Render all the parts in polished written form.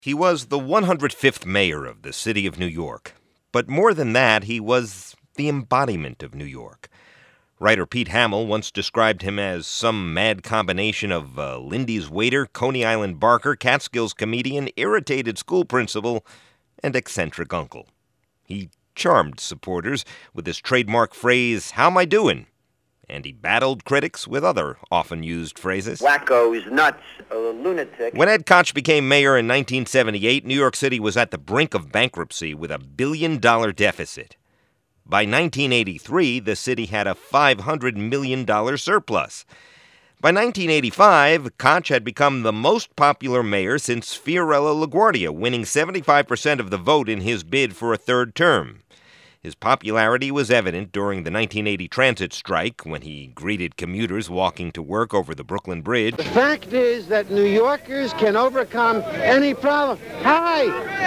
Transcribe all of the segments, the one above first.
He was the 105th mayor of the city of New York. But more than that, he was the embodiment of New York. Writer Pete Hamill once described him as some mad combination of Lindy's waiter, Coney Island barker, Catskills comedian, irritated school principal, and eccentric uncle. He charmed supporters with his trademark phrase, "How'm I doin'?" And he battled critics with other often-used phrases. Wackos, nuts, a lunatic. When Ed Koch became mayor in 1978, New York City was at the brink of bankruptcy with a $1 billion deficit. By 1983, the city had a $500 million surplus. By 1985, Koch had become the most popular mayor since Fiorello LaGuardia, winning 75% of the vote in his bid for a third term. His popularity was evident during the 1980 transit strike when he greeted commuters walking to work over the Brooklyn Bridge. The fact is that New Yorkers can overcome any problem. Hi!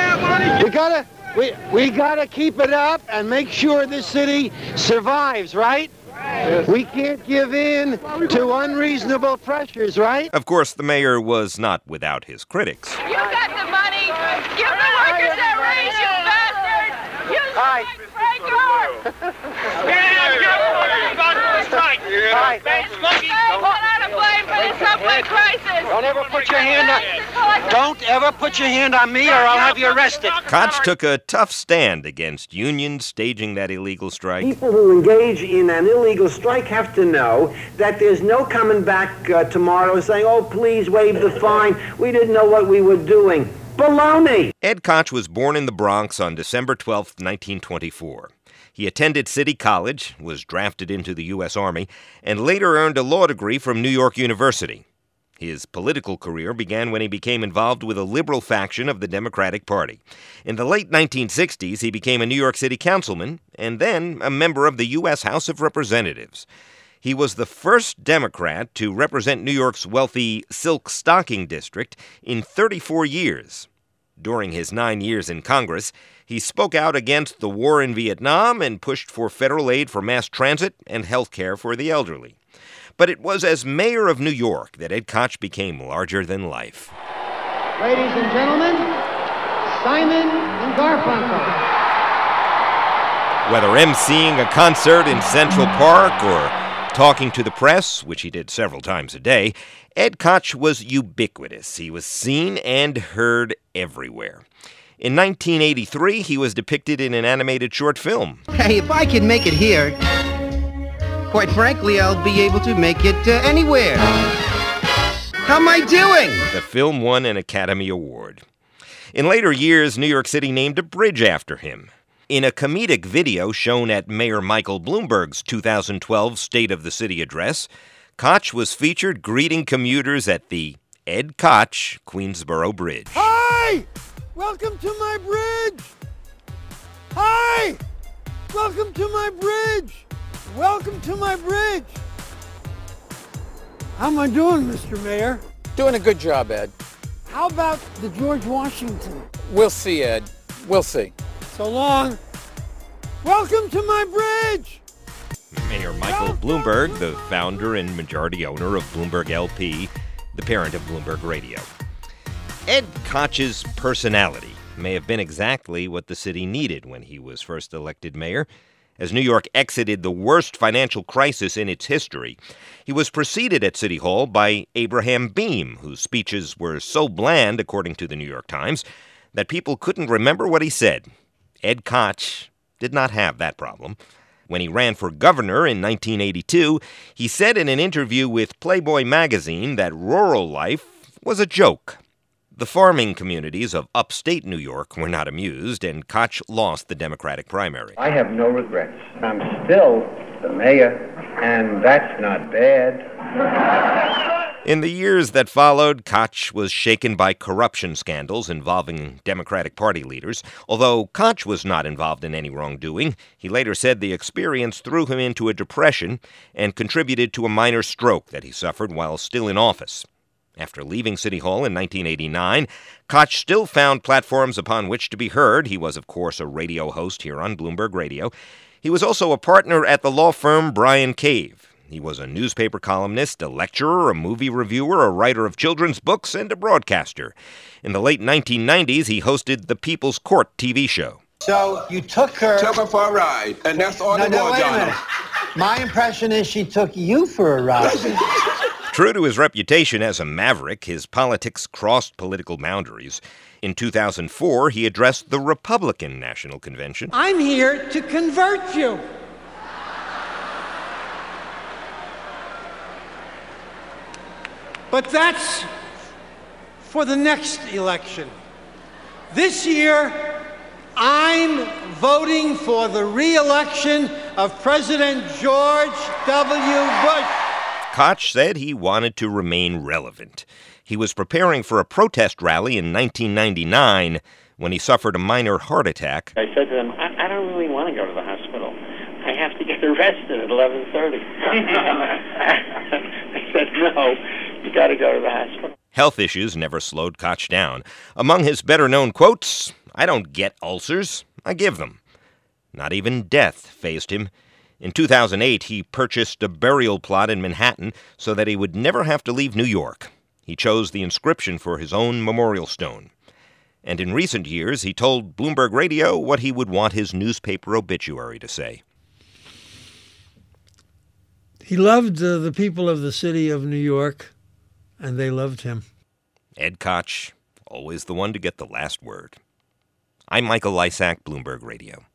We gotta keep it up and make sure this city survives, right? We can't give in to unreasonable pressures, right? Of course, the mayor was not without his critics. You got the money. Give the workers that raise, you bastard. You Hi. Don't ever put your hand on me or I'll have you arrested. Koch took a tough stand against unions staging that illegal strike. People who engage in an illegal strike have to know that there's no coming back tomorrow saying, oh, please waive the fine. We didn't know what we were doing. Baloney! Ed Koch was born in the Bronx on December 12, 1924. He attended City College, was drafted into the U.S. Army, and later earned a law degree from New York University. His political career began when he became involved with a liberal faction of the Democratic Party. In the late 1960s, he became a New York City councilman and then a member of the U.S. House of Representatives. He was the first Democrat to represent New York's wealthy Silk Stocking District in 34 years. During his 9 years in Congress, he spoke out against the war in Vietnam and pushed for federal aid for mass transit and health care for the elderly. But it was as mayor of New York that Ed Koch became larger than life. Ladies and gentlemen, Simon and Garfunkel. Whether emceeing a concert in Central Park or talking to the press, which he did several times a day, Ed Koch was ubiquitous. He was seen and heard everywhere. In 1983, he was depicted in an animated short film. Hey, if I can make it here, quite frankly, I'll be able to make it anywhere. How am I doing? The film won an Academy Award. In later years, New York City named a bridge after him. In a comedic video shown at Mayor Michael Bloomberg's 2012 State of the City address, Koch was featured greeting commuters at the Ed Koch Queensboro Bridge. Hi! Welcome to my bridge! Hi! Welcome to my bridge! Welcome to my bridge! How am I doing, Mr. Mayor? Doing a good job, Ed. How about the George Washington? We'll see, Ed. We'll see. So long. Welcome to my bridge! Mayor Michael Bloomberg, the founder and majority owner of Bloomberg LP, the parent of Bloomberg Radio. Ed Koch's personality may have been exactly what the city needed when he was first elected mayor. As New York exited the worst financial crisis in its history, he was preceded at City Hall by Abraham Beame, whose speeches were so bland, according to the New York Times, that people couldn't remember what he said. Ed Koch did not have that problem. When he ran for governor in 1982, he said in an interview with Playboy magazine that rural life was a joke. The farming communities of upstate New York were not amused, and Koch lost the Democratic primary. I have no regrets. I'm still the mayor, and that's not bad. In the years that followed, Koch was shaken by corruption scandals involving Democratic Party leaders. Although Koch was not involved in any wrongdoing, he later said the experience threw him into a depression and contributed to a minor stroke that he suffered while still in office. After leaving City Hall in 1989, Koch still found platforms upon which to be heard. He was, of course, a radio host here on Bloomberg Radio. He was also a partner at the law firm Bryan Cave. He was a newspaper columnist, a lecturer, a movie reviewer, a writer of children's books, and a broadcaster. In the late 1990s, he hosted the People's Court TV show. So you took her... Took her for a ride, and that's all No, the more, wait a Donald. minute. My impression is she took you for a ride. True to his reputation as a maverick, his politics crossed political boundaries. In 2004, he addressed the Republican National Convention. I'm here to convert you. But that's for the next election. This year, I'm voting for the re-election of President George W. Bush. Koch said he wanted to remain relevant. He was preparing for a protest rally in 1999 when he suffered a minor heart attack. I said to them, I don't really want to go to the hospital. I have to get arrested at 11:30. I said, no, you got to go to the hospital. Health issues never slowed Koch down. Among his better-known quotes, "I don't get ulcers, I give them." Not even death fazed him. In 2008, he purchased a burial plot in Manhattan so that he would never have to leave New York. He chose the inscription for his own memorial stone. And in recent years, he told Bloomberg Radio what he would want his newspaper obituary to say. He loved the people of the city of New York, and they loved him. Ed Koch, always the one to get the last word. I'm Michael Lysack, Bloomberg Radio.